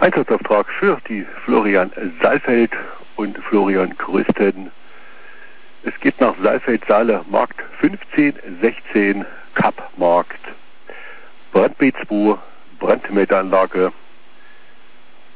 Einsatzauftrag für die Florian Saalfeld und Florian Krüsten. Es geht nach Saalfeld-Saale, Markt 1516, Kappmarkt. Brandbeet 2, Brandmeldeanlage